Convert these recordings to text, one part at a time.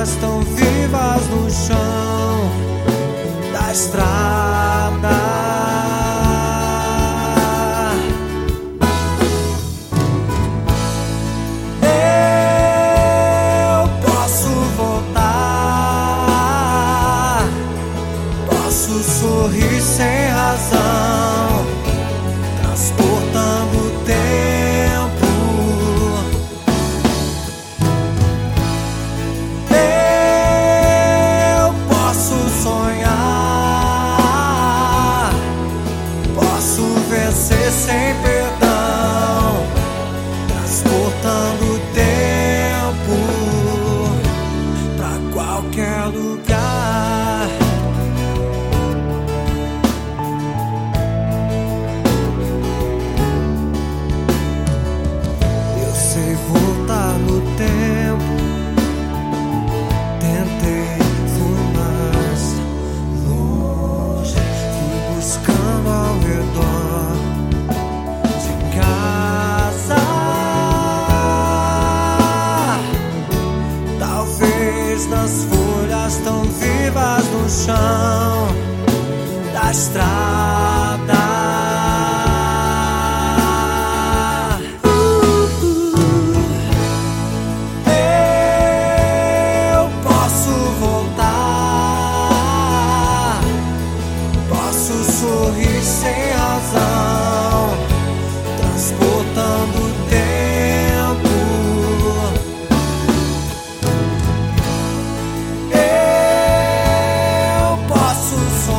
folhas tão vivas no chão da estrada. Eu posso voltar, posso sorrir sem razão, transportando o tempo. Eu posso sonhar, posso vencer sem perdão, transportando o tempo pra qualquer lugar. Eu sei voltar no tempo, tentei, fui mais longe, fui buscando ao redor de casa. Talvez nas folhas tão vivas no chão da estrada. Eu posso voltar, posso sorrir sem razão, transportando o tempo. Eu posso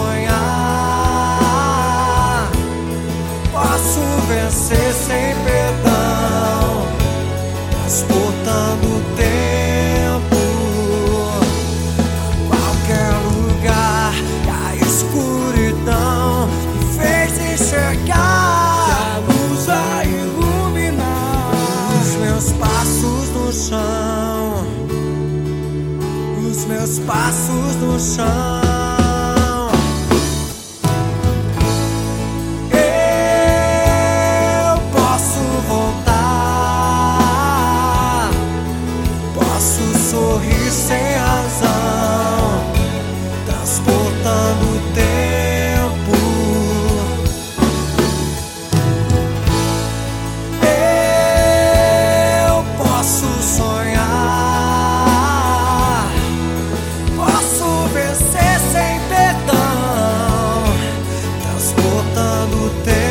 sonhar, posso vencer sem perdão, transportando o tempo a qualquer lugar. E a escuridão me fez enxergar que a luz vai iluminar os meus passos no chão, os meus passos no chão. Eu posso voltar, posso sorrir sem razão, transportando o tempo. Eu posso sonhar, posso vencer sem perdão, transportando o tempo.